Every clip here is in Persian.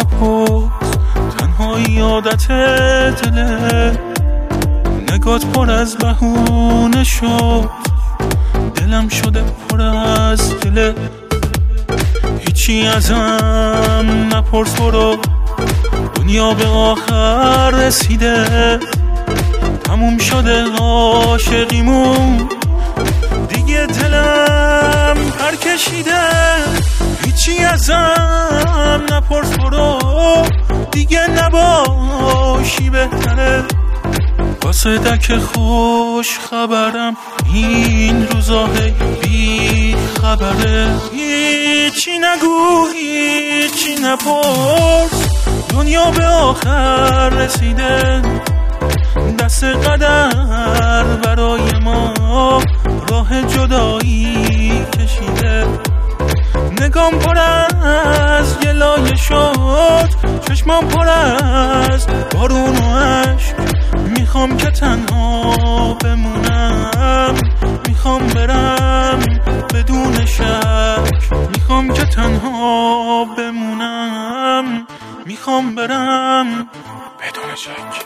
نپرس تنهایی عادت دله، نگات پر از بهونه شد، دلم شده پر از گله. هیچی ازم نپرس برو، دنیا به آخر رسیده، تموم شده عاشقیمون، دیگه دلم پر کشیده. هیچی ازم نپرس برو، دیگه نباشی بهتره. واسه دک خوش خبرم این روزا بی خبره. هیچی نگو هیچی نپرس، دنیا به آخر رسیده، دست قدر برای ما راه جدایی کشیده. نگام پر از گلایه شد، چشمام پر از بارون و عشق، میخوام که تنها بمونم، میخوام برم بدون شک، میخوام که تنها بمونم، میخوام برم بدون شک.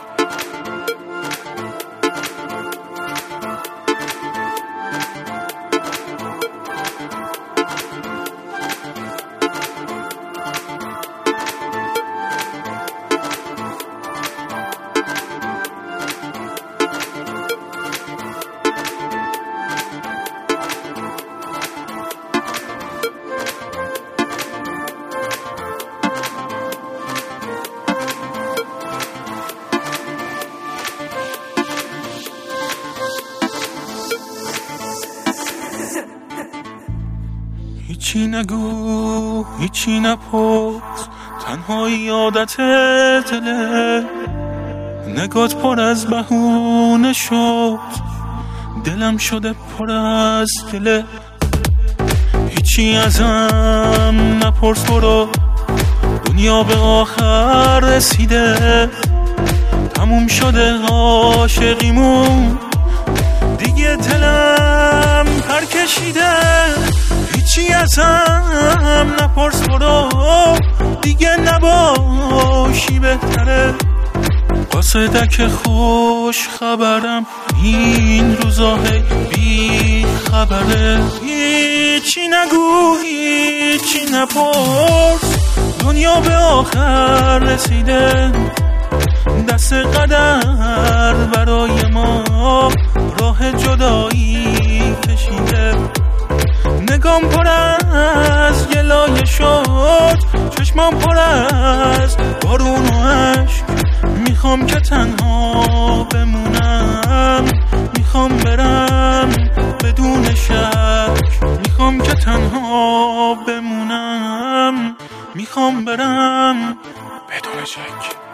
هیچی نگو هیچی نپرس، تنهایی عادت دله، نگات پر از بهونه شد، دلم شده پر از گله. هیچی ازم نپرس برو، دنیا به آخر رسیده، تموم شده عاشقیمون، دیگه دلم پر کشیده. هیچی ازم نپرس برو، دیگه نباشی بهتره. واسه دک خوش خبرم این روزا بی خبره. هیچی نگو هیچی نپرس، دنیا به آخر رسیده، دست قدر برای ما راه جدایی کشیده. نگام پر از گلایه شد، چشمام پر از بارون و عشق، میخوام که تنها بمونم، میخوام برم بدون شک، میخوام که تنها بمونم، میخوام برم بدون شک.